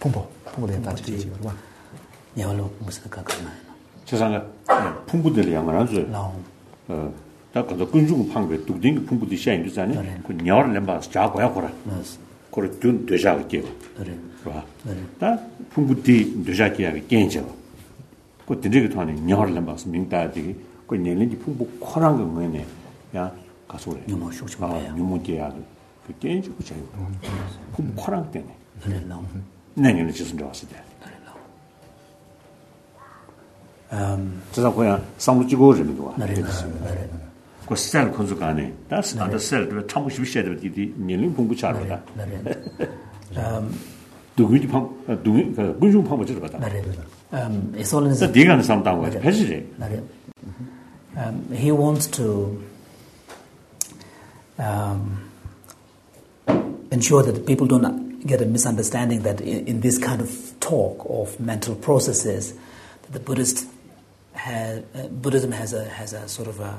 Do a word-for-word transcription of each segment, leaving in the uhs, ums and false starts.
풍부, 풍부된 다치지 봐. 냐로 무슨 가까나. 세상에 풍부들이 양만하죠. 어, 다 그저 근중 방배 두딩 풍부디 샤인주잖아요. 그 냐를 렘바스 자고야 거라. 그걸 둔 되자게. 그래. 봐. 다 풍부디 되자게 괜찮아. 그 드리게 통하는 냐를 렘바스 민다디 그 내린지 풍부 코란 거 뭐네. 야 가서 유모 쇼치 봐요. 유모디야. 그 괜찮고 잘. 풍부 코란 때네. 그래 나오. 내년에 지선 좋았을 때. 음, 저 그냥 상무지고 좀 좋아. 나래 나래. 그 셀 컨주가네. 다스 안더 셀 참 쉽셔야 돼. 이 년龄 공부 잘하다. 나래. 음, 누구지 방 누구 그 군중 방법 들어가다. 나래. Um, it's all in 자, 네가 하는 사람 당고 해지지. Um, he wants to um, ensure that people don't get a misunderstanding that in, in this kind of talk of mental processes, that the Buddhist has, uh, Buddhism has a has a sort of a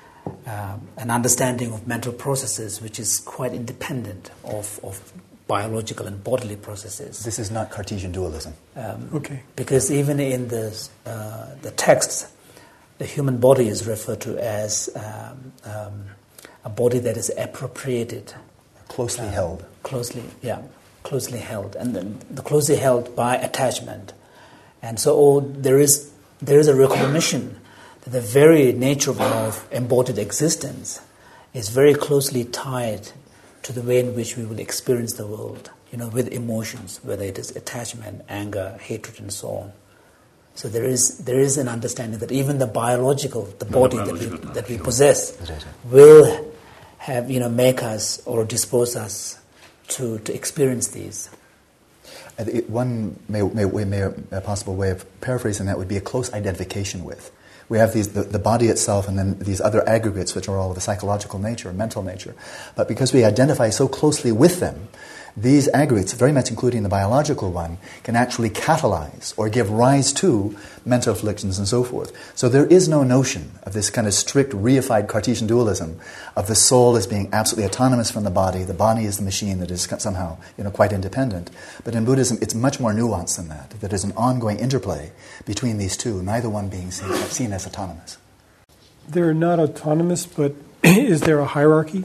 uh, an understanding of mental processes which is quite independent of of biological and bodily processes. This is not Cartesian dualism. Um, okay. Because even in the uh, the texts, the human body is referred to as um, um, a body that is appropriated, closely uh, held. Closely, yeah, closely held, and then the closely held by attachment, and so oh, there is there is a recognition that the very nature of our embodied existence is very closely tied to the way in which we will experience the world, you know, with emotions, whether it is attachment, anger, hatred, and so on. So there is there is an understanding that even the biological, the body that we that we possess, will have, you know, make us or dispose us to to experience these. Uh, it, one may, may, may, a possible way of paraphrasing that would be a close identification with. We have these the, the body itself and then these other aggregates which are all of a psychological nature, mental nature. But because we identify so closely with them, these aggregates, very much including the biological one, can actually catalyze or give rise to mental afflictions and so forth. So there is no notion of this kind of strict, reified Cartesian dualism of the soul as being absolutely autonomous from the body, the body is the machine that is somehow, you know, quite independent. But in Buddhism, it's much more nuanced than that. That there's an ongoing interplay between these two, neither one being seen, seen as autonomous. They're not autonomous, but is there a hierarchy?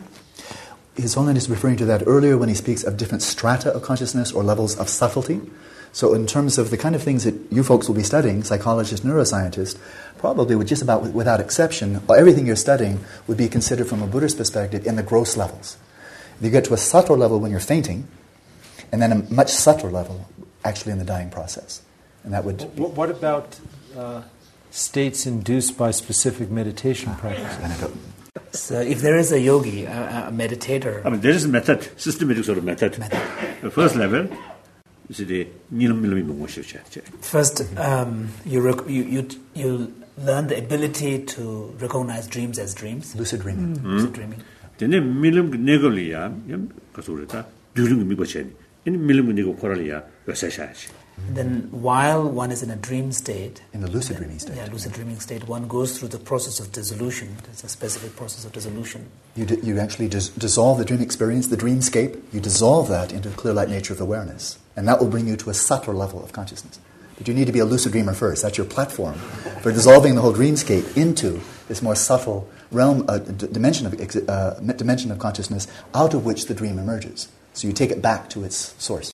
His Holiness is referring to that earlier when he speaks of different strata of consciousness or levels of subtlety. So in terms of the kind of things that you folks will be studying, psychologists, neuroscientists, probably with just about without exception, everything you're studying would be considered from a Buddhist perspective in the gross levels. You get to a subtle level when you're fainting, and then a much subtler level actually in the dying process. And that would... What about uh, states induced by specific meditation practices? So if there is a yogi, a, a meditator... I mean, there is a method, systematic sort of method. method. The first level is the nilam nilam. First, um, you, rec- you you you learn the ability to recognize dreams as dreams. Lucid dreaming. Mm. Lucid dreaming. Then milam negoliya, yam kasurita, during mi bacheni. In milam nego koraliya, vasashash. Then while one is in a dream state, in the lucid then, dreaming state, yeah, lucid dreaming state, one goes through the process of dissolution. It's a specific process of dissolution. You d- you actually dis- dissolve the dream experience, the dreamscape. You dissolve that into the clear light nature of awareness, and that will bring you to a subtler level of consciousness. But you need to be a lucid dreamer first. That's your platform for dissolving the whole dreamscape into this more subtle realm, uh, d- dimension of uh, dimension of consciousness, out of which the dream emerges. So you take it back to its source.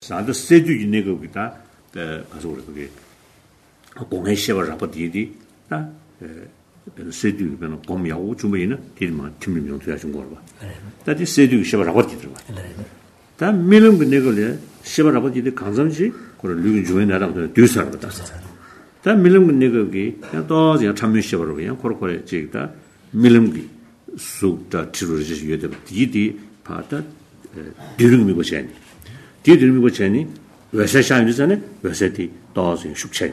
그 가서 그게 공회 시험을 rapport 다 세두 변 공야우 주메이는 뒤만 팀을 좀 도와준 거 봐. 다디 세두 시험을 rapport 들어가. 다 밀음 그 내걸에 시험을 rapport 강점시 그걸 류인 주에 나랑 뒤서 왔다. 다 밀음 그 내거기 또 그냥 참여 시험으로 그냥 코로코에 지다 밀음 그 수다 치료를 위해 디디 파다 뒤릉미 보셔야니. 뒤릉미 보셔야니 왜세 샤인이잖아요. 왜세티 도스 숙체.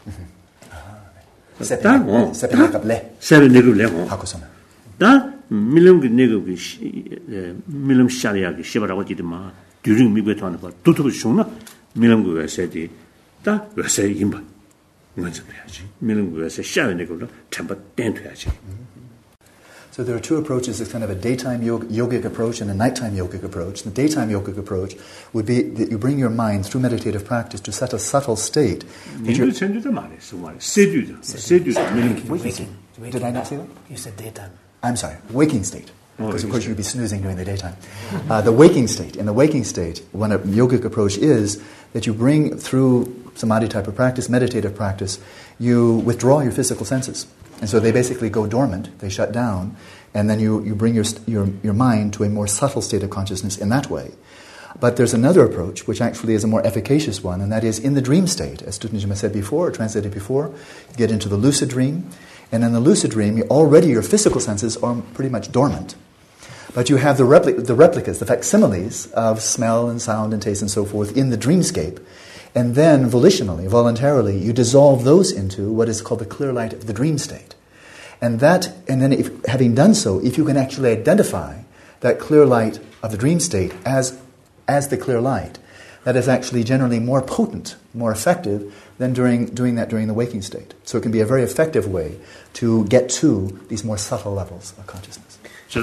세페 세페나갑레. 세페네급레. 하고서는. 다 밀름 네급이 밀름 샤리아기 시바라고 지드마 뒤링 미베토 하는 거 두두부 쇼나 밀름 그 왜세티 다 왜세 임바. 먼저 해야지. 밀름 그 왜세 샤이네급로 전부 땡돼야지. So there are two approaches. There's kind of a daytime yog- yogic approach and a nighttime yogic approach. The daytime yogic approach would be that you bring your mind through meditative practice to set a subtle state. that you're- Waking. Did I not say that? You said daytime. I'm sorry, waking state. Because, of course, you'd be snoozing during the daytime. Uh, the waking state. In the waking state, one a yogic approach is that you bring through samadhi type of practice, meditative practice, you withdraw your physical senses. And so they basically go dormant, they shut down, and then you, you bring your, your, your mind to a more subtle state of consciousness in that way. But there's another approach, which actually is a more efficacious one, and that is in the dream state. As Tutanjima said before, or translated before, you get into the lucid dream, and in the lucid dream, you, already your physical senses are pretty much dormant. But you have the, repli- the replicas, the facsimiles of smell and sound and taste and so forth in the dreamscape. And then volitionally, voluntarily, you dissolve those into what is called the clear light of the dream state. And that, and then if, having done so, if you can actually identify that clear light of the dream state as, as the clear light, that is actually generally more potent, more effective than during doing that during the waking state. So it can be a very effective way to get to these more subtle levels of consciousness.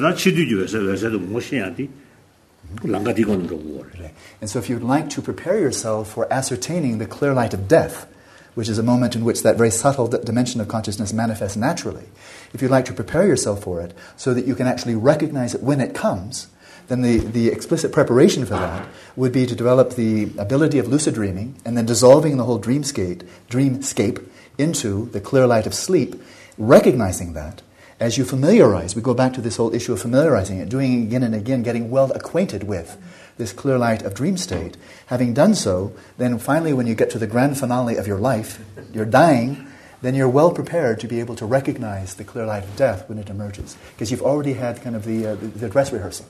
And so if you'd like to prepare yourself for ascertaining the clear light of death, which is a moment in which that very subtle d- dimension of consciousness manifests naturally, if you'd like to prepare yourself for it so that you can actually recognize it when it comes, then the, the explicit preparation for that would be to develop the ability of lucid dreaming and then dissolving the whole dreamscape, dreamscape into the clear light of sleep, recognizing that. As you familiarize, we go back to this whole issue of familiarizing it, doing it again and again, getting well acquainted with this clear light of dream state. Having done so, then finally when you get to the grand finale of your life, you're dying, then you're well prepared to be able to recognize the clear light of death when it emerges. Because you've already had kind of the, uh, the, the dress rehearsal.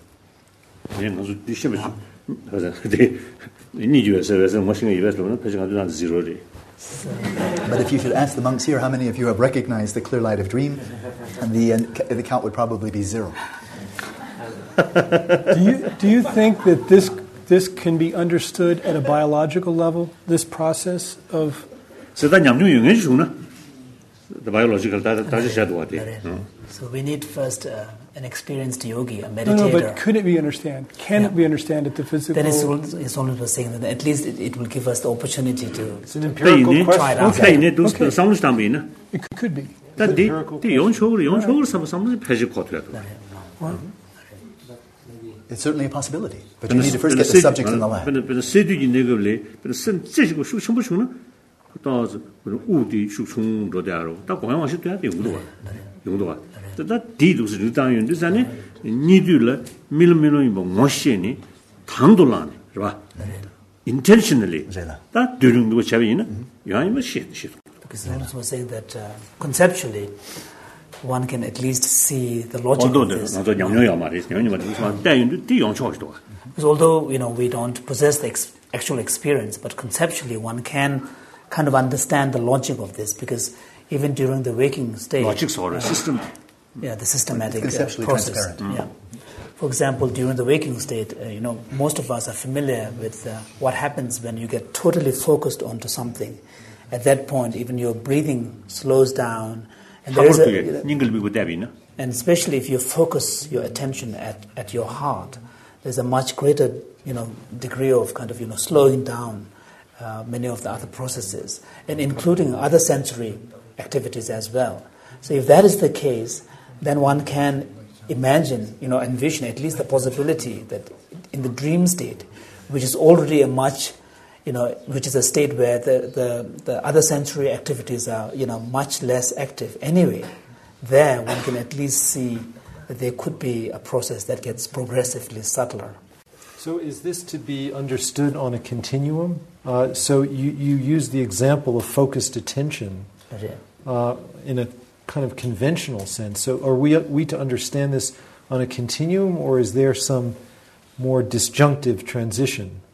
But if you should ask the monks here, how many of you have recognized the clear light of dream, and the, uh, the count would probably be zero. do you do you think that this this can be understood at a biological level? This process of the biological data. So we need first uh, an experienced yogi, a meditator. No, no, but could it be understand? Can yeah. it be understand at the physical? That is it's only saying that at least it, it will give us the opportunity to. It's an empirical question. Okay. Okay. It could be. That the the yonchogor yonchogor samsam pheji khotya. It's certainly a possibility, but you need to first get the subject in the lab. But the sedu in the level, but some physical shu chumbu chuna. Does udi shu chung ro da ro. Da gong yang shi de de wu de. Yong de wa. Da di du shi dang yun de san ne ni du le mil mil yin bo mo xie ni tang du lan, is ba? Intentionally. Da du rung du cha yin ne. Yang ma shi shi. Because Lawrence was saying that uh, conceptually, one can at least see the logic although of this. Although, because although you know we don't possess the ex- actual experience, but conceptually one can kind of understand the logic of this. Because even during the waking state, logic or a system, yeah, the systematic uh, conceptually process. Transparent. Yeah. For example, during the waking state, uh, you know, most of us are familiar with uh, what happens when you get totally focused onto something. At that point, even your breathing slows down, and there is a, and especially if you focus your attention at, at your heart, there's a much greater, you know, degree of kind of, you know, slowing down uh, many of the other processes, and including other sensory activities as well. So if that is the case, then one can imagine, you know, envision at least the possibility that in the dream state, which is already a much you know, which is a state where the, the, the other sensory activities are, you know, much less active anyway, there one can at least see that there could be a process that gets progressively subtler. So is this to be understood on a continuum? Uh, so you, you use the example of focused attention uh, in a kind of conventional sense. So are we, we to understand this on a continuum, or is there some more disjunctive transition